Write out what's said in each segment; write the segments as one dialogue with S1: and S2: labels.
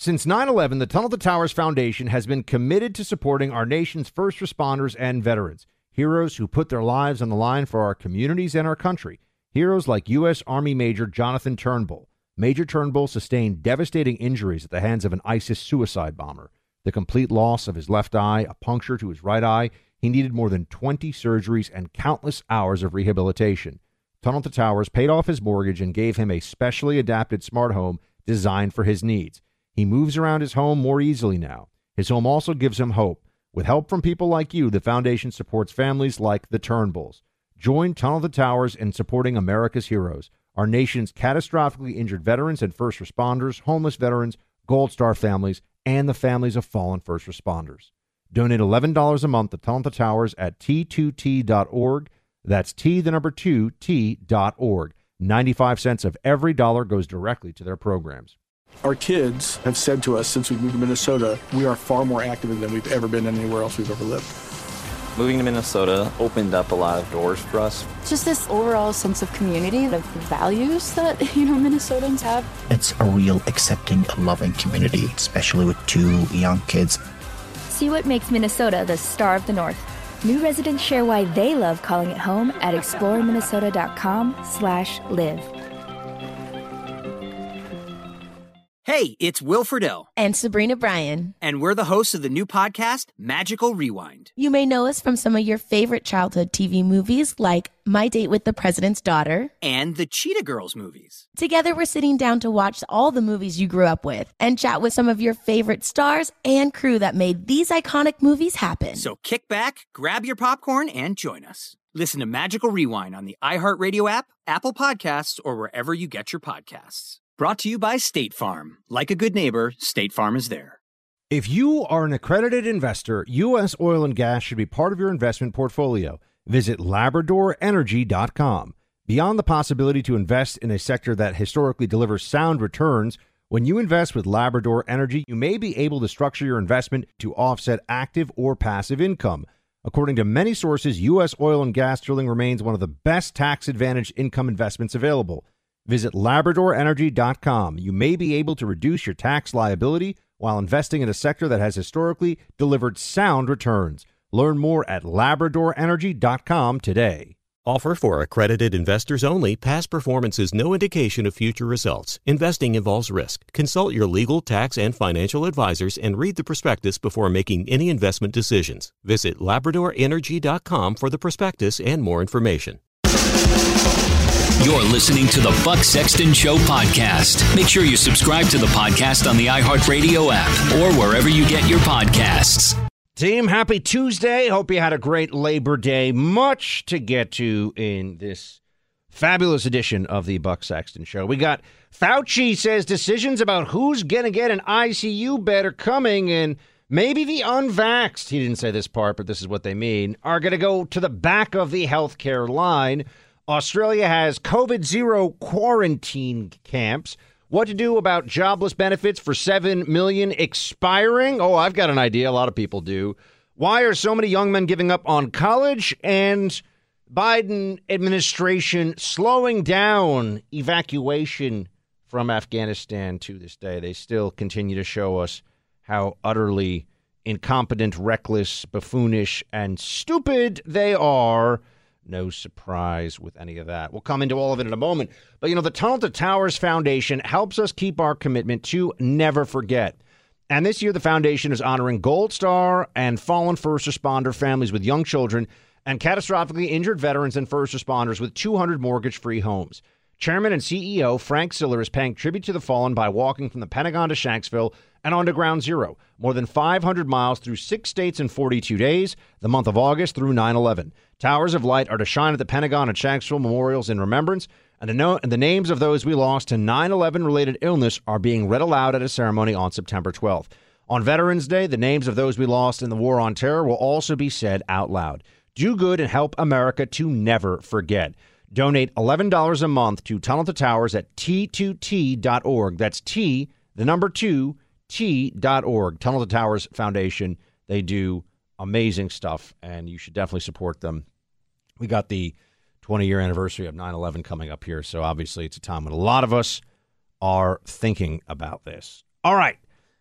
S1: Since 9/11, the Tunnel to Towers Foundation has been committed to supporting our nation's first responders and veterans, heroes who put their lives on the line for our communities and our country. Heroes like U.S. Army Major Jonathan Turnbull. Major Turnbull sustained devastating injuries at the hands of an ISIS suicide bomber. The complete loss of his left eye, a puncture to his right eye. He needed more than 20 surgeries and countless hours of rehabilitation. Tunnel to Towers paid off his mortgage and gave him a specially adapted smart home designed for his needs. He moves around his home more easily now. His home also gives him hope. With help from people like you, the foundation supports families like the Turnbulls. Join Tunnel to Towers in supporting America's heroes, our nation's catastrophically injured veterans and first responders, homeless veterans, Gold Star families, and the families of fallen first responders. Donate $11 a month to Tunnel to Towers at T2T.org. That's T2T.org. 95 cents of every dollar goes directly to their programs.
S2: Our kids have said to us since we moved to Minnesota, we are far more active than we've ever been anywhere else we've ever lived.
S3: Moving to Minnesota opened up a lot of doors for us.
S4: Just this overall sense of community, of values that, Minnesotans have.
S5: It's a real accepting, loving community, especially with 2 young kids.
S6: See what makes Minnesota the star of the North. New residents share why they love calling it home at exploreminnesota.com/live.
S7: Hey, it's Will Friedle.
S8: And Sabrina Bryan.
S7: And we're the hosts of the new podcast, Magical Rewind.
S8: You may know us from some of your favorite childhood TV movies like My Date with the President's Daughter.
S7: And the Cheetah Girls movies.
S8: Together, we're sitting down to watch all the movies you grew up with and chat with some of your favorite stars and crew that made these iconic movies happen.
S7: So kick back, grab your popcorn, and join us. Listen to Magical Rewind on the iHeartRadio app, Apple Podcasts, or wherever you get your podcasts. Brought to you by State Farm. Like a good neighbor, State Farm is there.
S1: If you are an accredited investor, U.S. oil and gas should be part of your investment portfolio. Visit LabradorEnergy.com. Beyond the possibility to invest in a sector that historically delivers sound returns, when you invest with Labrador Energy, you may be able to structure your investment to offset active or passive income. According to many sources, U.S. oil and gas drilling remains one of the best tax-advantaged income investments available. Visit LabradorEnergy.com. You may be able to reduce your tax liability while investing in a sector that has historically delivered sound returns. Learn more at LabradorEnergy.com today.
S9: Offer for accredited investors only. Past performance is no indication of future results. Investing involves risk. Consult your legal, tax, and financial advisors and read the prospectus before making any investment decisions. Visit LabradorEnergy.com for the prospectus and more information.
S10: You're listening to the Buck Sexton Show podcast. Make sure you subscribe to the podcast on the iHeartRadio app or wherever you get your podcasts.
S1: Team, happy Tuesday. Hope you had a great Labor Day. Much to get to in this fabulous edition of the Buck Sexton Show. We got Fauci says decisions about who's going to get an ICU bed are coming, and maybe the unvaxxed, he didn't say this part, but this is what they mean, are going to go to the back of the healthcare line. Australia has COVID-0 quarantine camps. What to do about jobless benefits for 7 million expiring? Oh, I've got an idea. A lot of people do. Why are so many young men giving up on college? And Biden administration slowing down evacuation from Afghanistan to this day. They still continue to show us how utterly incompetent, reckless, buffoonish, and stupid they are. No surprise with any of that. We'll come into all of it in a moment. But, the Tunnel to Towers Foundation helps us keep our commitment to never forget. And this year, the foundation is honoring Gold Star and fallen first responder families with young children and catastrophically injured veterans and first responders with 200 mortgage-free homes. Chairman and CEO Frank Siller is paying tribute to the fallen by walking from the Pentagon to Shanksville and on to Ground Zero, more than 500 miles through 6 states in 42 days, the month of August through 9/11. Towers of light are to shine at the Pentagon and Shanksville memorials in remembrance, and the names of those we lost to 9/11-related illness are being read aloud at a ceremony on September 12th. On Veterans Day, the names of those we lost in the War on Terror will also be said out loud. Do good and help America to never forget. Donate $11 a month to Tunnel to Towers at T2T.org. That's T, the number 2, T.org. Tunnel to Towers Foundation. They do amazing stuff, and you should definitely support them. We got the 20-year anniversary of 9/11 coming up here, so obviously it's a time when a lot of us are thinking about this. All right.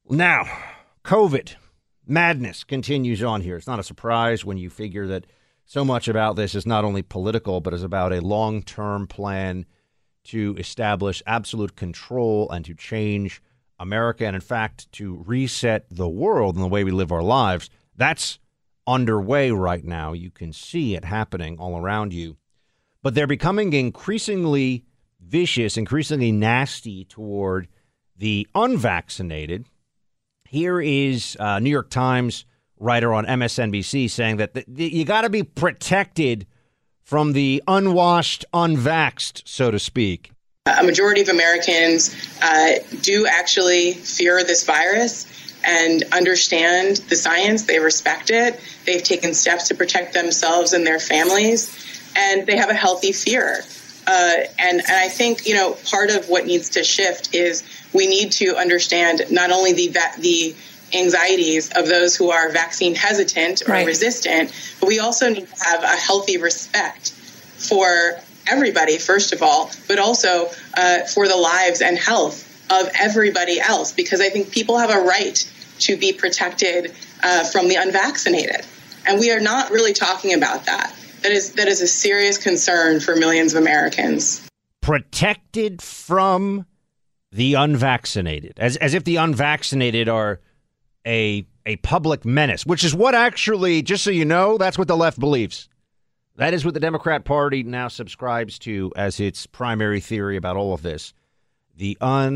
S1: Now, COVID madness continues on here. It's not a surprise when you figure that so much about this is not only political, but is about a long-term plan to establish absolute control and to change America and, in fact, to reset the world and the way we live our lives. That's underway right now. You can see it happening all around you. But they're becoming increasingly vicious, increasingly nasty toward the unvaccinated. Here is New York Times writer on MSNBC saying that you got to be protected from the unwashed, unvaxxed, so to speak.
S11: A majority of Americans do actually fear this virus and understand the science. They respect it. They've taken steps to protect themselves and their families, and they have a healthy fear. And I think, part of what needs to shift is we need to understand not only the anxieties of those who are vaccine hesitant or resistant, but we also need to have a healthy respect for everybody, first of all, but also for the lives and health of everybody else, because I think people have a right to be protected from the unvaccinated. And we are not really talking about that. That is a serious concern for millions of Americans.
S1: Protected from the unvaccinated, as if the unvaccinated are a public menace, which is what actually, just so you know, that's what the left believes. That is what the Democrat Party now subscribes to as its primary theory about all of this. The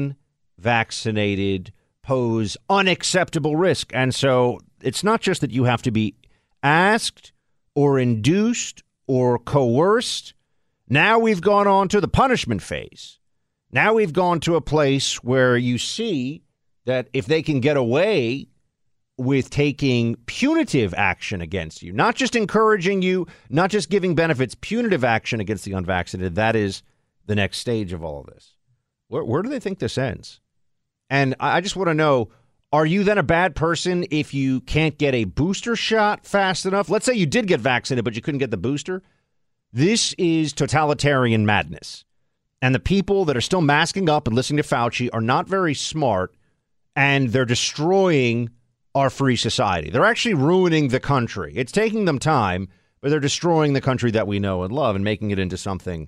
S1: unvaccinated pose unacceptable risk. And so it's not just that you have to be asked or induced or coerced. Now we've gone on to the punishment phase. Now we've gone to a place where you see that if they can get away with taking punitive action against you, not just encouraging you, not just giving benefits, punitive action against the unvaccinated, that is the next stage of all of this. Where do they think this ends? And I just want to know, are you then a bad person if you can't get a booster shot fast enough? Let's say you did get vaccinated, but you couldn't get the booster. This is totalitarian madness. And the people that are still masking up and listening to Fauci are not very smart, and they're destroying our free society. They're actually ruining the country. It's taking them time, but they're destroying the country that we know and love and making it into something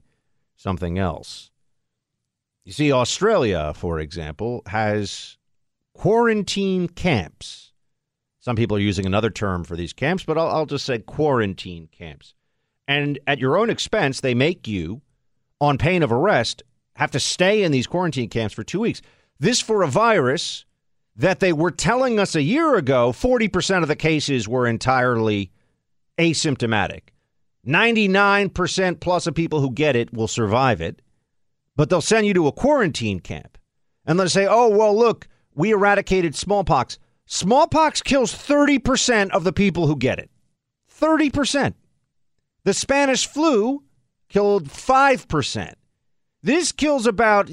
S1: else. You see, Australia, for example, has quarantine camps. Some people are using another term for these camps, but I'll just say quarantine camps. And at your own expense, they make you, on pain of arrest, have to stay in these quarantine camps for 2 weeks. This for a virus that they were telling us a year ago, 40% of the cases were entirely asymptomatic. 99% plus of people who get it will survive it, but they'll send you to a quarantine camp. And they'll say, oh, well, look, we eradicated smallpox. Smallpox kills 30% of the people who get it. 30%. The Spanish flu killed 5%. This kills about,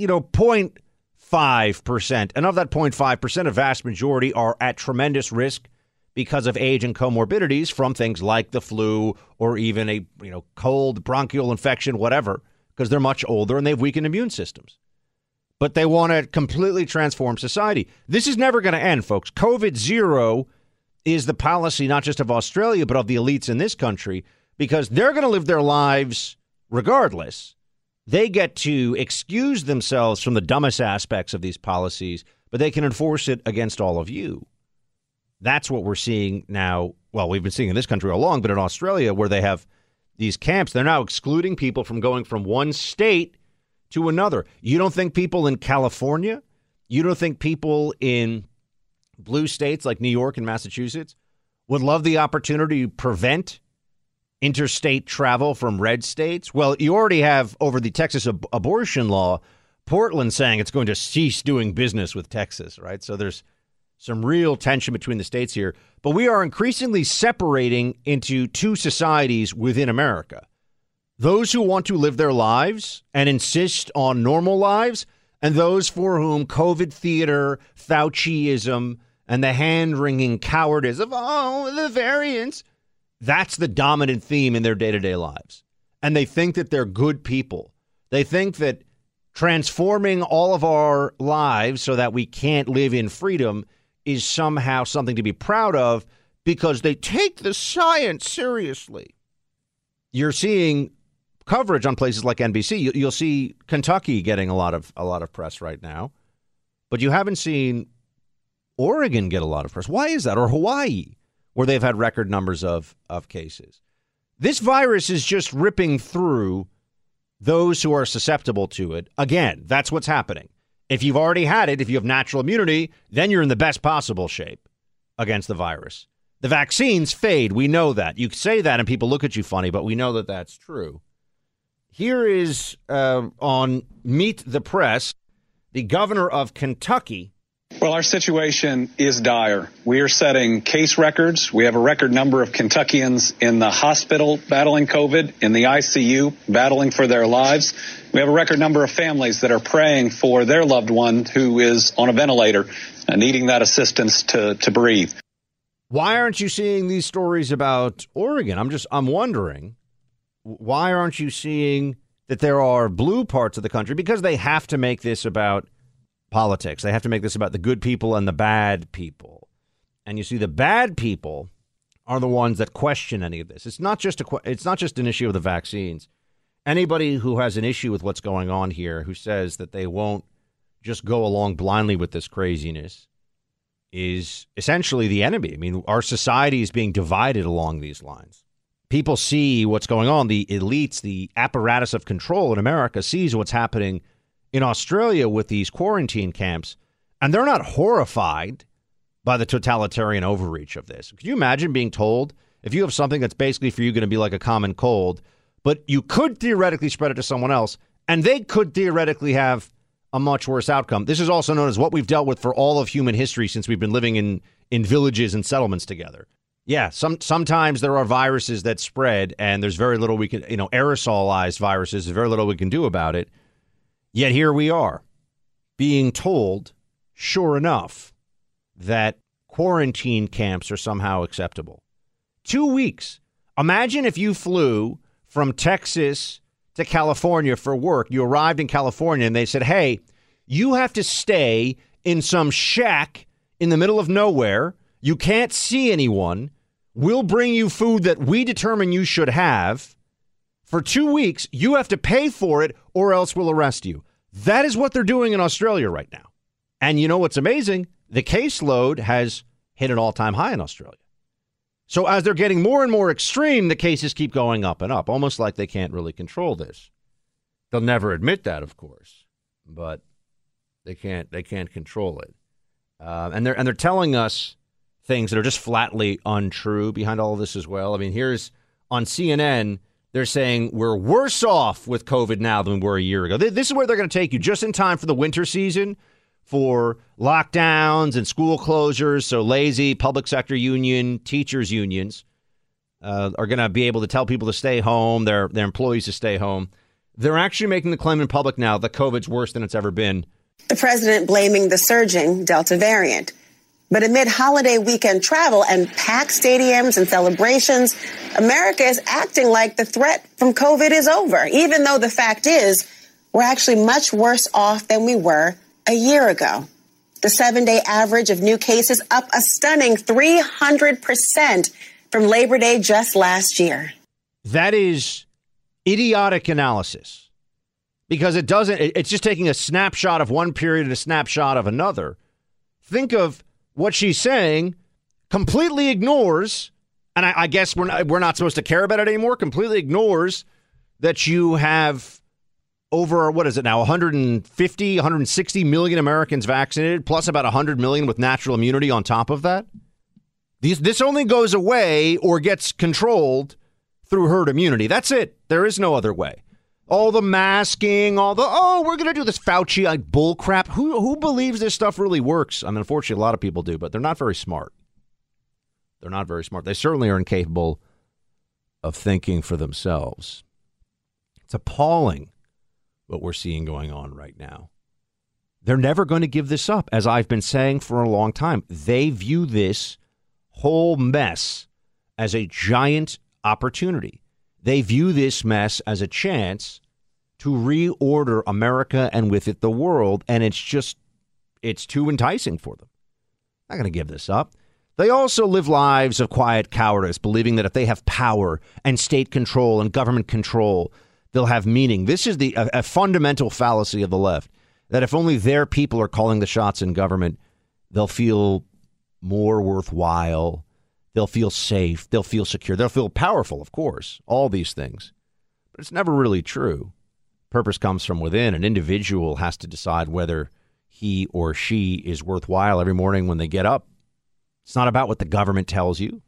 S1: 0.5%. And of that 0.5%, a vast majority are at tremendous risk because of age and comorbidities from things like the flu or even a, cold, bronchial infection, whatever, because they're much older and they have weakened immune systems. But they want to completely transform society. This is never going to end, folks. COVID-0 is the policy not just of Australia, but of the elites in this country, because they're going to live their lives regardless. They get to excuse themselves from the dumbest aspects of these policies, but they can enforce it against all of you. That's what we're seeing now. Well, we've been seeing in this country all along, but in Australia, where they have these camps, they're now excluding people from going from one state to another. You don't think people in California, you don't think people in blue states like New York and Massachusetts would love the opportunity to prevent interstate travel from red states? Well, you already have, over the Texas abortion law, Portland saying it's going to cease doing business with Texas, right? So there's some real tension between the states here. But we are increasingly separating into two societies within America. Those who want to live their lives and insist on normal lives, and those for whom COVID theater, Fauciism, and the hand-wringing cowardice of, the variants, that's the dominant theme in their day-to-day lives. And they think that they're good people. They think that transforming all of our lives so that we can't live in freedom is somehow something to be proud of because they take the science seriously. You're seeing coverage on places like NBC. You'll see Kentucky getting a lot of press right now, but you haven't seen Oregon get a lot of press. Why is that? Or Hawaii, where they've had record numbers of cases. This virus is just ripping through those who are susceptible to it. Again, that's what's happening. If you've already had it, if you have natural immunity, then you're in the best possible shape against the virus. The vaccines fade. We know that. You say that and people look at you funny, but we know that that's true. Here is on Meet the Press, the governor of Kentucky.
S12: Well, our situation is dire. We are setting case records. We have a record number of Kentuckians in the hospital battling COVID, in the ICU battling for their lives. We have a record number of families that are praying for their loved one who is on a ventilator, needing that assistance to breathe.
S1: Why aren't you seeing these stories about Oregon? I'm wondering, why aren't you seeing that there are blue parts of the country? Because they have to make this about politics. They have to make this about the good people and the bad people. And you see, the bad people are the ones that question any of this. It's not just an issue of the vaccines. Anybody who has an issue with what's going on here, who says that they won't just go along blindly with this craziness, is essentially the enemy. I mean, our society is being divided along these lines. People see what's going on. The elites, the apparatus of control in America sees what's happening in Australia with these quarantine camps, and they're not horrified by the totalitarian overreach of this. Could you imagine being told, if you have something that's basically for you going to be like a common cold, but you could theoretically spread it to someone else, and they could theoretically have a much worse outcome? This is also known as what we've dealt with for all of human history since we've been living in villages and settlements together. Yeah, sometimes there are viruses that spread, and there's very little we can, aerosolized viruses, there's very little we can do about it. Yet here we are, being told, sure enough, that quarantine camps are somehow acceptable. 2 weeks. Imagine if you flew from Texas to California for work. You arrived in California and they said, hey, you have to stay in some shack in the middle of nowhere. You can't see anyone. We'll bring you food that we determine you should have. For 2 weeks, you have to pay for it or else we'll arrest you. That is what they're doing in Australia right now. And you know what's amazing? The caseload has hit an all-time high in Australia. So as they're getting more and more extreme, the cases keep going up and up, almost like they can't really control this. They'll never admit that, of course, but they can't control it. And they're telling us things that are just flatly untrue behind all of this as well. I mean, here's on CNN. They're saying we're worse off with COVID now than we were a year ago. This is where they're going to take you just in time for the winter season, for lockdowns and school closures. So lazy public sector union, teachers unions are going to be able to tell people to stay home, their employees to stay home. They're actually making the claim in public now that COVID's worse than it's ever been.
S13: The president blaming the surging Delta variant. But amid holiday weekend travel and packed stadiums and celebrations, America is acting like the threat from COVID is over, even though the fact is we're actually much worse off than we were a year ago. The 7-day average of new cases up a stunning 300% from Labor Day just last year.
S1: That is idiotic analysis because it's just taking a snapshot of one period and a snapshot of another. Think of what she's saying, completely ignores, and I guess we're not supposed to care about it anymore, completely ignores that you have over, 150, 160 million Americans vaccinated, plus about 100 million with natural immunity on top of that. This only goes away or gets controlled through herd immunity. That's it. There is no other way. All the masking, we're going to do this Fauci bull crap. Who believes this stuff really works? I mean, unfortunately, a lot of people do, but they're not very smart. They're not very smart. They certainly are incapable of thinking for themselves. It's appalling what we're seeing going on right now. They're never going to give this up, as I've been saying for a long time. They view this whole mess as a giant opportunity. They view this mess as a chance to reorder America and with it the world, and it's too enticing for them. not going to give this up. They also live lives of quiet cowardice, believing that if they have power and state control and government control, they'll have meaning. This is a fundamental fallacy of the left, that if only their people are calling the shots in government, they'll feel more worthwhile. They'll feel safe. They'll feel secure. They'll feel powerful, of course, all these things. But it's never really true. Purpose comes from within. An individual has to decide whether he or she is worthwhile every morning when they get up. It's not about what the government tells you.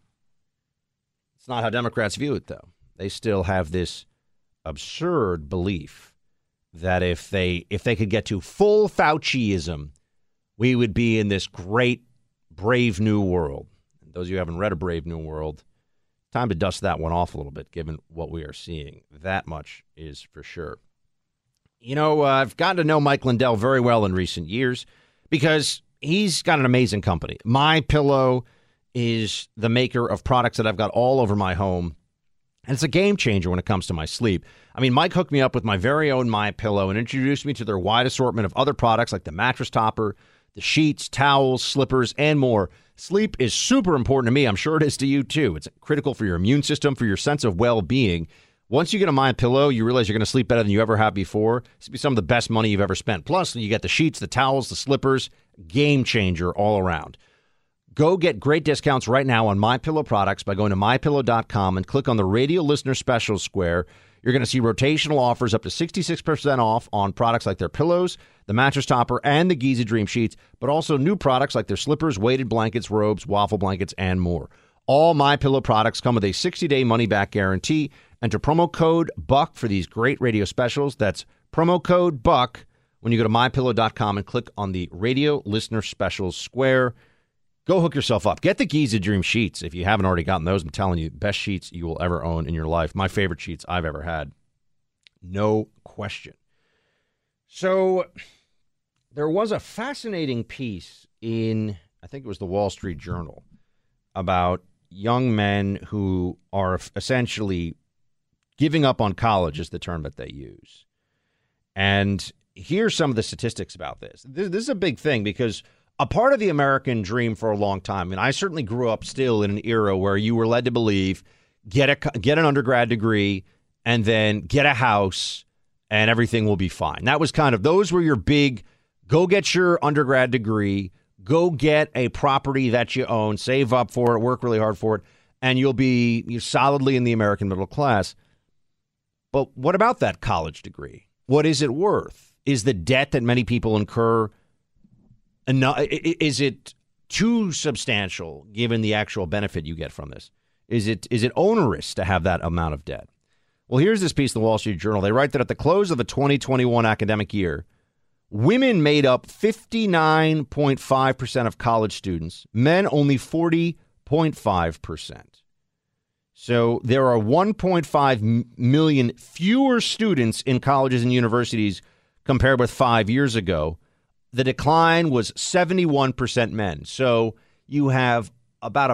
S1: It's not how Democrats view it, though. They still have this absurd belief that if they could get to full Fauciism, we would be in this great, brave new world. And those of you who haven't read A Brave New World, time to dust that one off a little bit, given what we are seeing. That much is for sure. You know, I've gotten to know Mike Lindell very well in recent years because he's got an amazing company. MyPillow is the maker of products that I've got all over my home, and it's a game changer when it comes to my sleep. I mean, Mike hooked me up with my very own MyPillow and introduced me to their wide assortment of other products like the mattress topper, the sheets, towels, slippers, and more. Sleep is super important to me. I'm sure it is to you, too. It's critical for your immune system, for your sense of well-being. Once you get a MyPillow, you realize you're going to sleep better than you ever have before. This will be some of the best money you've ever spent. Plus, you get the sheets, the towels, the slippers. Game changer all around. Go get great discounts right now on MyPillow products by going to MyPillow.com and click on the radio listener special square. You're going to see rotational offers up to 66% off on products like their pillows, the mattress topper, and the Giza Dream sheets, but also new products like their slippers, weighted blankets, robes, waffle blankets, and more. All MyPillow products come with a 60-day money-back guarantee. Enter promo code BUCK for these great radio specials. That's promo code BUCK when you go to MyPillow.com and click on the radio listener specials square. Go hook yourself up. Get the Giza Dream sheets if you haven't already gotten those. I'm telling you, best sheets you will ever own in your life. My favorite sheets I've ever had. No question. So there was a fascinating piece in, I think it was the Wall Street Journal, about young men who are essentially giving up on college is the term that they use. And here's some of the statistics about this. This is a big thing because a part of the American dream for a long time, and I certainly grew up still in an era where you were led to believe, get an undergrad degree and then get a house and everything will be fine. That was those were your big, go get your undergrad degree, go get a property that you own, save up for it, work really hard for it, and you're solidly in the American middle class. But what about that college degree? What is it worth? Is the debt that many people incur enough? Is it too substantial given the actual benefit you get from this? Is it onerous to have that amount of debt? Well, here's this piece in the Wall Street Journal. They write that at the close of the 2021 academic year, women made up 59.5% of college students, men only 40.5%. So there are 1.5 million fewer students in colleges and universities compared with 5 years ago. The decline was 71% men. So you have about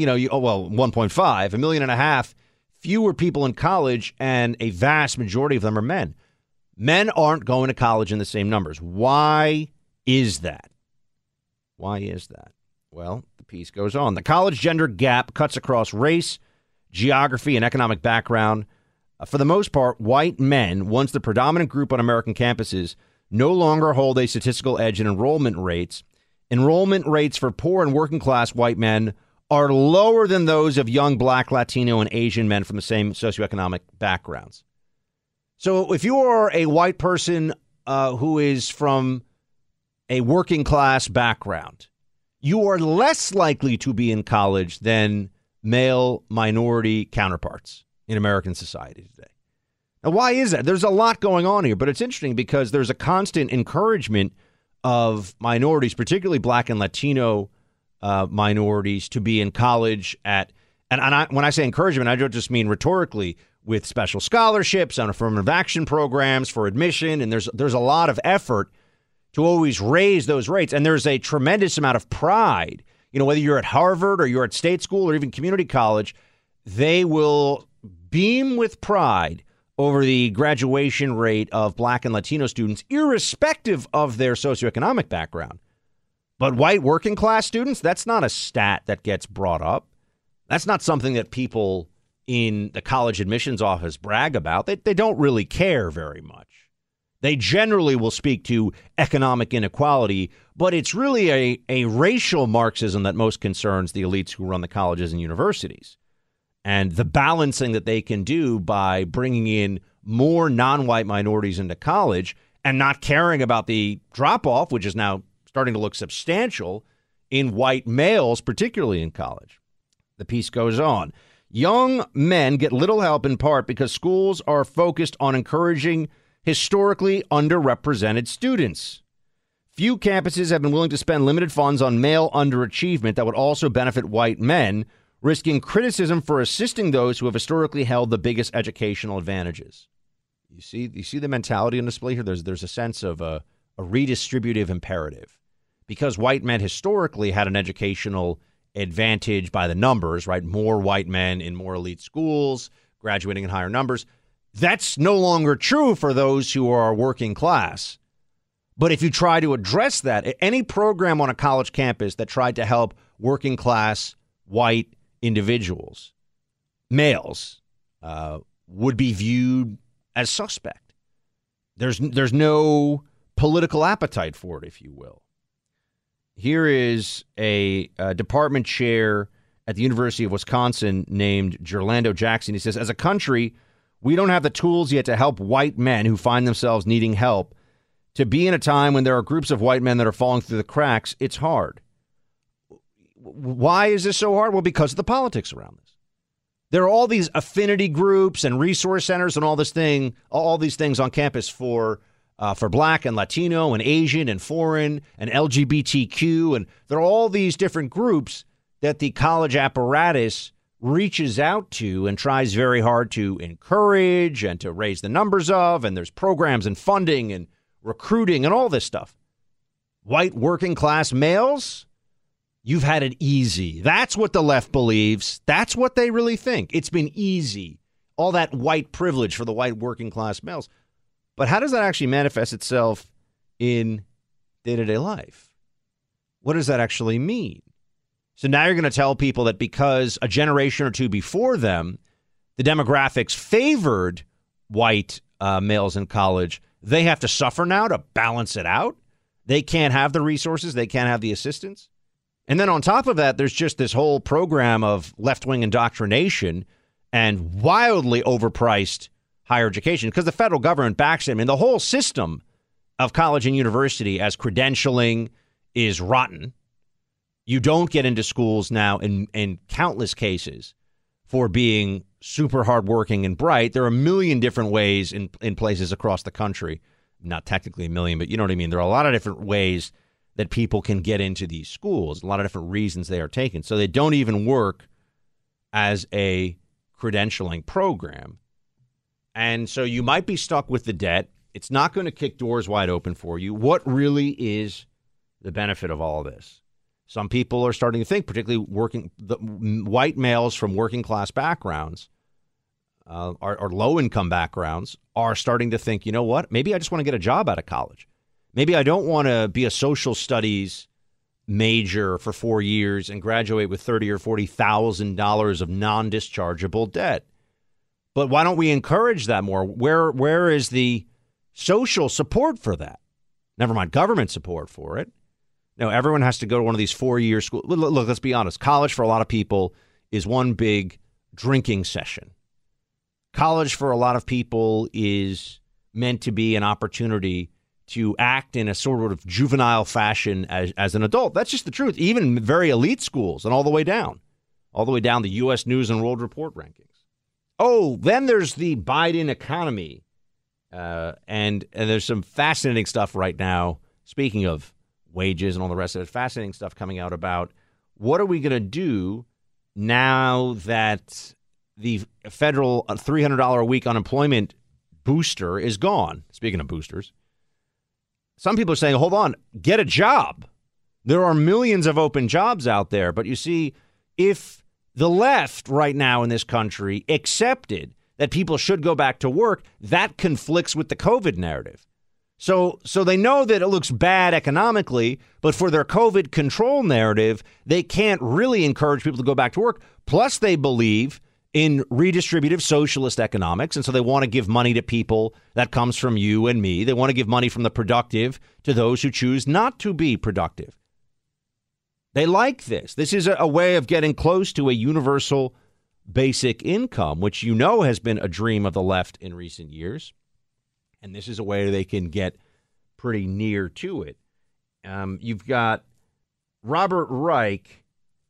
S1: 1.5 million and a half fewer people in college, and a vast majority of them are men. Men aren't going to college in the same numbers. Why is that? Why is that? Well, the piece goes on. The college gender gap cuts across race, geography, and economic background. For the most part, white men, once the predominant group on American campuses, no longer hold a statistical edge in enrollment rates. Enrollment rates for poor and working class white men are lower than those of young Black, Latino, and Asian men from the same socioeconomic backgrounds. So if you are a white person who is from a working class background, you are less likely to be in college than male minority counterparts in American society today. Now, why is that? There's a lot going on here, but it's interesting because there's a constant encouragement of minorities, particularly Black and Latino minorities, to be in college when I say encouragement, I don't just mean rhetorically, with special scholarships and affirmative action programs for admission. And there's a lot of effort to always raise those rates. And there's a tremendous amount of pride. You know, whether you're at Harvard or you're at state school or even community college, they will beam with pride over the graduation rate of Black and Latino students, irrespective of their socioeconomic background. But white working class students, that's not a stat that gets brought up. That's not something that people in the college admissions office brag about. They don't really care very much. They generally will speak to economic inequality, but it's really a racial Marxism that most concerns the elites who run the colleges and universities. And the balancing that they can do by bringing in more non-white minorities into college and not caring about the drop-off, which is now starting to look substantial in white males, particularly in college. The piece goes on. Young men get little help in part because schools are focused on encouraging historically underrepresented students. Few campuses have been willing to spend limited funds on male underachievement that would also benefit white men, risking criticism for assisting those who have historically held the biggest educational advantages. You see the mentality on display here? There's a sense of a redistributive imperative. Because white men historically had an educational advantage by the numbers, right? More white men in more elite schools, graduating in higher numbers. That's no longer true for those who are working class. But if you try to address that, any program on a college campus that tried to help working class white individuals, males, would be viewed as suspect. There's no political appetite for it, if you will. Here is a department chair at the University of Wisconsin named Gerlando Jackson. He says, as a country, we don't have the tools yet to help white men who find themselves needing help. To be in a time when there are groups of white men that are falling through the cracks, it's hard. Why is this so hard? Well, because of the politics around this. There are all these affinity groups and resource centers and all these things on campus for Black and Latino and Asian and foreign and LGBTQ. And there are all these different groups that the college apparatus reaches out to and tries very hard to encourage and to raise the numbers of. And there's programs and funding and recruiting and all this stuff. White working class males, you've had it easy. That's what the left believes. That's what they really think. It's been easy. All that white privilege for the white working class males. But how does that actually manifest itself in day-to-day life? What does that actually mean? So now you're going to tell people that because a generation or two before them, the demographics favored white males in college, they have to suffer now to balance it out? They can't have the resources. They can't have the assistance. And then on top of that, there's just this whole program of left-wing indoctrination and wildly overpriced higher education because the federal government backs them. And the whole system of college and university as credentialing is rotten. You don't get into schools now in countless cases for being super hardworking and bright. There are a million different ways in places across the country. Not technically a million, but you know what I mean? There are a lot of different ways that people can get into these schools, a lot of different reasons they are taken. So they don't even work as a credentialing program. And so you might be stuck with the debt. It's not going to kick doors wide open for you. What really is the benefit of all of this? Some people are starting to think, particularly white males from working class backgrounds or low income backgrounds are starting to think, you know what, maybe I just want to get a job out of college. Maybe I don't want to be a social studies major for 4 years and graduate with $30,000 or $40,000 of non-dischargeable debt. But why don't we encourage that more? Where is the social support for that? Never mind government support for it. No, everyone has to go to one of these 4-year schools. Look, let's be honest. College for a lot of people is one big drinking session. College for a lot of people is meant to be an opportunity to act in a sort of juvenile fashion as an adult. That's just the truth. Even very elite schools and all the way down the U.S. News and World Report rankings. Oh, then there's the Biden economy. And there's some fascinating stuff right now. Speaking of wages and all the rest of it, fascinating stuff coming out about what are we going to do now that the federal $300 a week unemployment booster is gone. Speaking of boosters, some people are saying, hold on, get a job. There are millions of open jobs out there. But you see, if the left right now in this country accepted that people should go back to work, that conflicts with the COVID narrative. So they know that it looks bad economically, but for their COVID control narrative, they can't really encourage people to go back to work. Plus, they believe in redistributive socialist economics, and so they want to give money to people that comes from you and me. They want to give money from the productive to those who choose not to be productive. They like this. This is a way of getting close to a universal basic income, which you know has been a dream of the left in recent years. And this is a way they can get pretty near to it. You've got Robert Reich,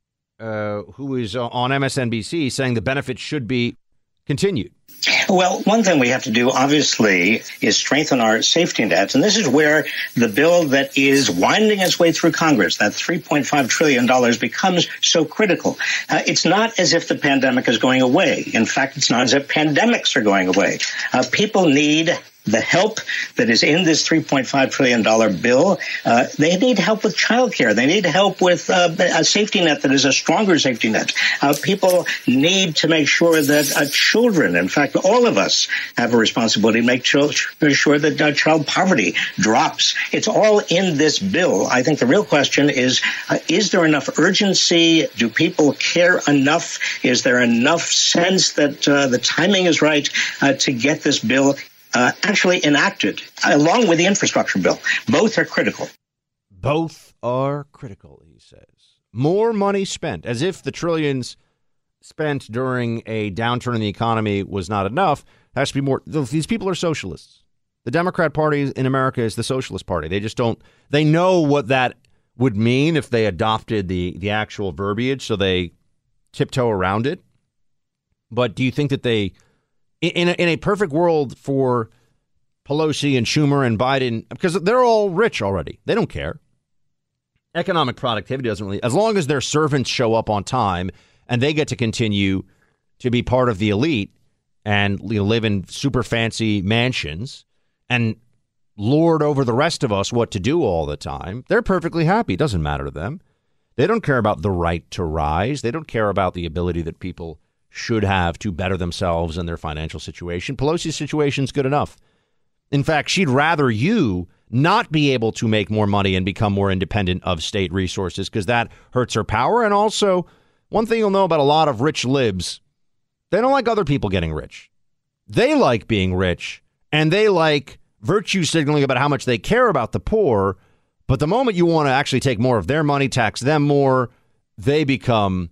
S1: who is on MSNBC, saying the benefits should be continued.
S14: Well, one thing we have to do, obviously, is strengthen our safety nets. And this is where the bill that is winding its way through Congress, that $3.5 trillion, becomes so critical. It's not as if the pandemic is going away. In fact, it's not as if pandemics are going away. People need the help that is in this $3.5 trillion bill. They need help with childcare. They need help with a safety net that is a stronger safety net. People need to make sure that children, in fact, all of us have a responsibility to make sure that child poverty drops. It's all in this bill. I think the real question is there enough urgency? Do people care enough? Is there enough sense that the timing is right to get this bill actually enacted, along with the infrastructure bill? Both are critical.
S1: Both are critical, he says. More money spent, as if the trillions spent during a downturn in the economy was not enough. There has to be more. These people are socialists. The Democrat Party in America is the Socialist Party. They just don't. They know what that would mean if they adopted the actual verbiage, so they tiptoe around it. But do you think that they, in a perfect world for Pelosi and Schumer and Biden, because they're all rich already, they don't care. Economic productivity doesn't really, as long as their servants show up on time and they get to continue to be part of the elite and live in super fancy mansions and lord over the rest of us what to do all the time, they're perfectly happy. It doesn't matter to them. They don't care about the right to rise. They don't care about the ability that people should have to better themselves and their financial situation. Pelosi's situation's good enough. In fact, she'd rather you not be able to make more money and become more independent of state resources, because that hurts her power. And also, one thing you'll know about a lot of rich libs, they don't like other people getting rich. They like being rich, and they like virtue signaling about how much they care about the poor. But the moment you want to actually take more of their money, tax them more, they become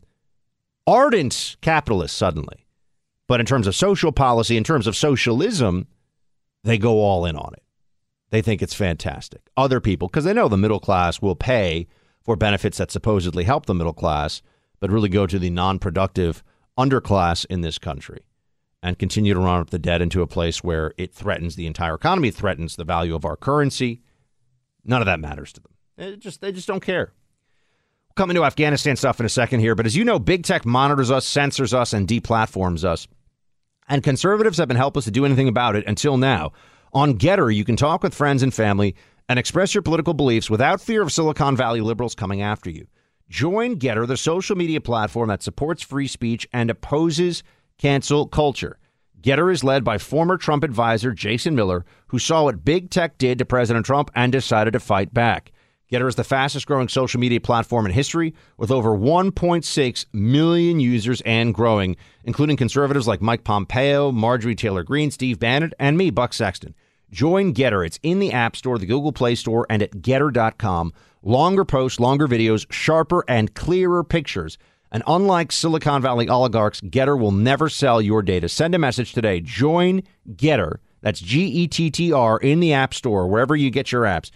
S1: ardent capitalists suddenly. But in terms of social policy, in terms of socialism, they go all in on it. They think it's fantastic. Other people, because they know the middle class will pay for benefits that supposedly help the middle class, but really go to the non-productive underclass in this country and continue to run up the debt into a place where it threatens the entire economy, threatens the value of our currency. None of that matters to them. They just don't care. We'll come into Afghanistan stuff in a second here, but as you know, big tech monitors us, censors us, and deplatforms us. And conservatives have been helpless to do anything about it until now. On Getter, you can talk with friends and family and express your political beliefs without fear of Silicon Valley liberals coming after you. Join Getter, the social media platform that supports free speech and opposes cancel culture. Getter is led by former Trump advisor Jason Miller, who saw what big tech did to President Trump and decided to fight back. Getter is the fastest growing social media platform in history, with over 1.6 million users and growing, including conservatives like Mike Pompeo, Marjorie Taylor Greene, Steve Bannon, and me, Buck Sexton. Join Getter. It's in the App Store, the Google Play Store, and at Getter.com. Longer posts, longer videos, sharper and clearer pictures. And unlike Silicon Valley oligarchs, Getter will never sell your data. Send a message today. Join Getter. That's Gettr in the App Store, wherever you get your apps.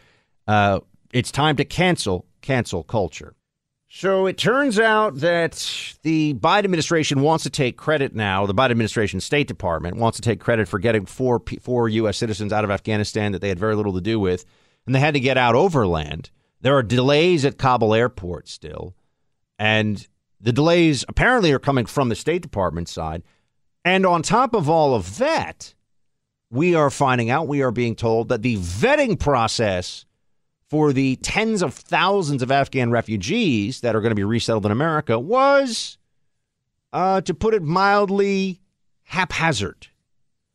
S1: It's time to cancel culture. So it turns out that the Biden administration wants to take credit now. The Biden administration State Department wants to take credit for getting four U.S. citizens out of Afghanistan that they had very little to do with, and they had to get out overland. There are delays at Kabul airport still, and the delays apparently are coming from the State Department side. And on top of all of that, we are being told that the vetting process for the tens of thousands of Afghan refugees that are going to be resettled in America was, to put it mildly, haphazard.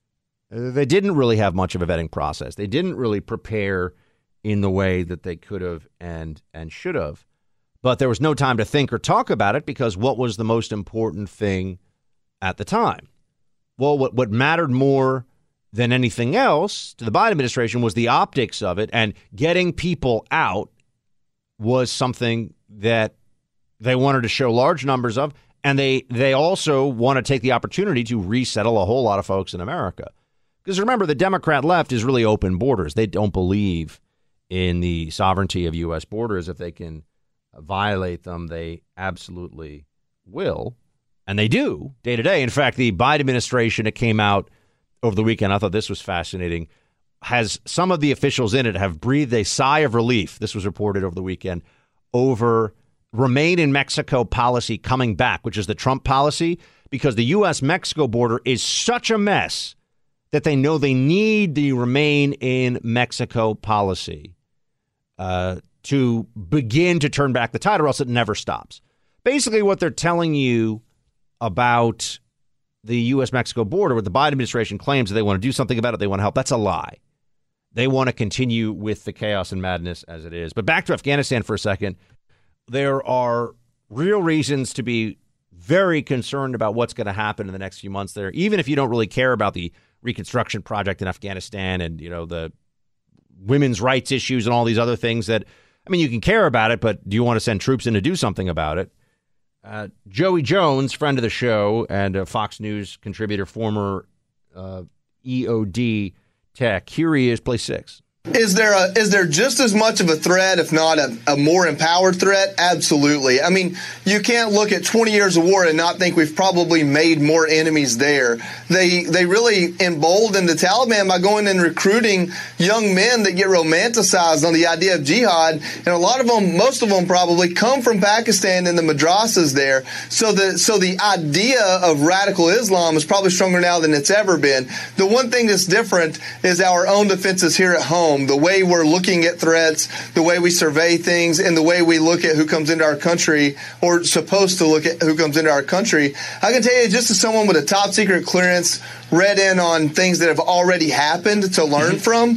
S1: they didn't really have much of a vetting process. They didn't really prepare in the way that they could have and should have. But there was no time to think or talk about it because what was the most important thing at the time? Well, what mattered more than anything else to the Biden administration was the optics of it, and getting people out was something that they wanted to show large numbers of, and they also want to take the opportunity to resettle a whole lot of folks in America. Because remember, the Democrat left is really open borders. They don't believe in the sovereignty of U.S. borders. If they can violate them, they absolutely will. And they do day to day. In fact, the Biden administration, it came out over the weekend, I thought this was fascinating, has some of the officials in it have breathed a sigh of relief. This was reported over the weekend over Remain in Mexico policy coming back, which is the Trump policy, because the U.S.-Mexico border is such a mess that they know they need the Remain in Mexico policy to begin to turn back the tide, or else it never stops. Basically, what they're telling you about the U.S.-Mexico border, what the Biden administration claims that they want to do something about it, they want to help, that's a lie. They want to continue with the chaos and madness as it is. But back to Afghanistan for a second. There are real reasons to be very concerned about what's going to happen in the next few months there, even if you don't really care about the reconstruction project in Afghanistan and, you know, the women's rights issues and all these other things that, I mean, you can care about it, but do you want to send troops in to do something about it? Joey Jones, friend of the show and a Fox News contributor, former EOD tech, here he is, play 6.
S15: Is there just as much of a threat, if not a more empowered threat? Absolutely. I mean, you can't look at 20 years of war and not think we've probably made more enemies there. They really emboldened the Taliban by going and recruiting young men that get romanticized on the idea of jihad. And a lot of them, most of them probably come from Pakistan and the madrasas there. So the idea of radical Islam is probably stronger now than it's ever been. The one thing that's different is our own defenses here at home. The way we're looking at threats, the way we survey things, and the way we look at who comes into our country, or supposed to look at who comes into our country. I can tell you, just as someone with a top secret clearance, read in on things that have already happened to learn from,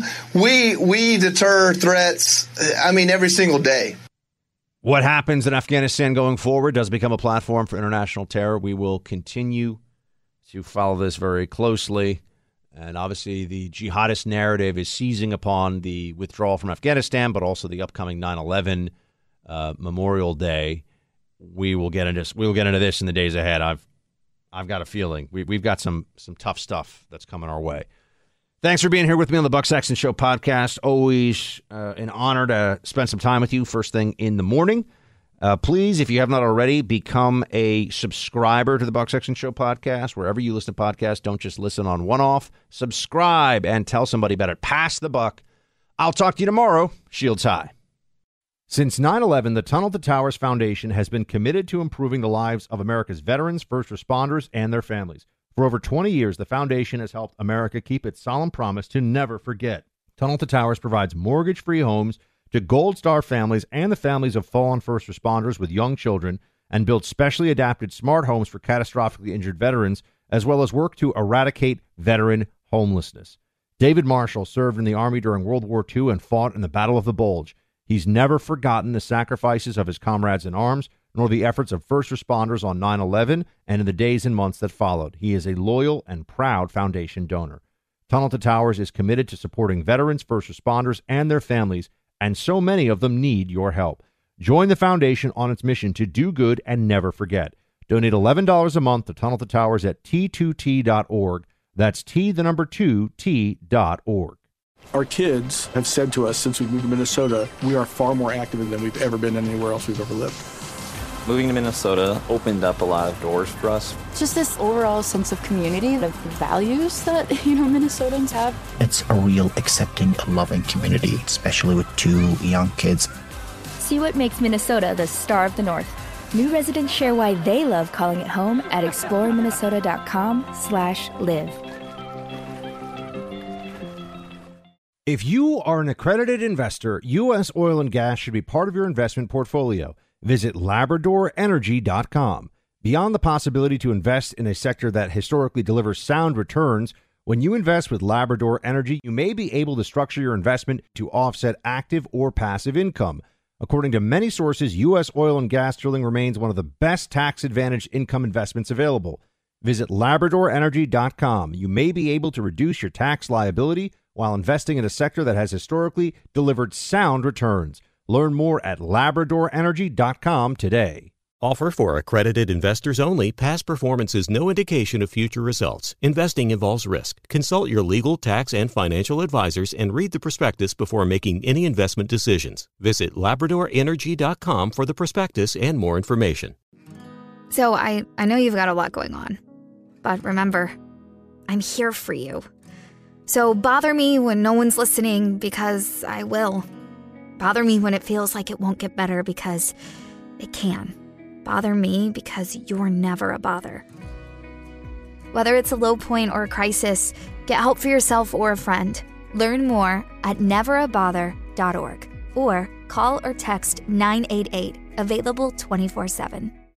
S15: we deter threats, I mean, every single day.
S1: What happens in Afghanistan going forward does become a platform for international terror. We will continue to follow this very closely. And obviously, the jihadist narrative is seizing upon the withdrawal from Afghanistan, but also the upcoming 9/11 Memorial Day. We will get into this in the days ahead. I've got a feeling we've got some tough stuff that's coming our way. Thanks for being here with me on the Buck Sexton Show podcast. Always an honor to spend some time with you first thing in the morning. Please, if you have not already, become a subscriber to the Buck Sexton Show podcast. Wherever you listen to podcasts, don't just listen on one-off. Subscribe and tell somebody about it. Pass the buck. I'll talk to you tomorrow. Shields high. Since 9/11, the Tunnel to Towers Foundation has been committed to improving the lives of America's veterans, first responders, and their families. For over 20 years, the foundation has helped America keep its solemn promise to never forget. Tunnel to Towers provides mortgage-free homes to Gold Star families and the families of fallen first responders with young children, and build specially adapted smart homes for catastrophically injured veterans, as well as work to eradicate veteran homelessness. David Marshall served in the Army during World War II and fought in the Battle of the Bulge. He's never forgotten the sacrifices of his comrades in arms, nor the efforts of first responders on 9/11 and in the days and months that followed. He is a loyal and proud foundation donor. Tunnel to Towers is committed to supporting veterans, first responders, and their families, and so many of them need your help. Join the foundation on its mission to do good and never forget. Donate $11 a month to Tunnel to Towers at T2T.org. That's T2T.org.
S2: Our kids have said to us since we moved to Minnesota, we are far more active than we've ever been anywhere else we've ever lived.
S3: Moving to Minnesota opened up a lot of doors for us.
S4: Just this overall sense of community, of values that, Minnesotans have.
S5: It's a real accepting, loving community, especially with 2 young kids.
S6: See what makes Minnesota the star of the North. New residents share why they love calling it home at exploreminnesota.com/live.
S1: If you are an accredited investor, U.S. oil and gas should be part of your investment portfolio. Visit LabradorEnergy.com. Beyond the possibility to invest in a sector that historically delivers sound returns, When you invest with Labrador Energy, you may be able to structure your investment to offset active or passive income. According to many sources, U.S. oil and gas drilling remains one of the best tax-advantaged income investments available. Visit LabradorEnergy.com. You may be able to reduce your tax liability while investing in a sector that has historically delivered sound returns. Learn more at LabradorEnergy.com today.
S9: Offer for accredited investors only. Past performance is no indication of future results. Investing involves risk. Consult your legal, tax, and financial advisors and read the prospectus before making any investment decisions. Visit LabradorEnergy.com for the prospectus and more information.
S16: So I know you've got a lot going on, but remember, I'm here for you. So bother me when no one's listening, because I will. Bother me when it feels like it won't get better, because it can. Bother me because you're never a bother. Whether it's a low point or a crisis, get help for yourself or a friend. Learn more at neverabother.org or call or text 988, available 24/7.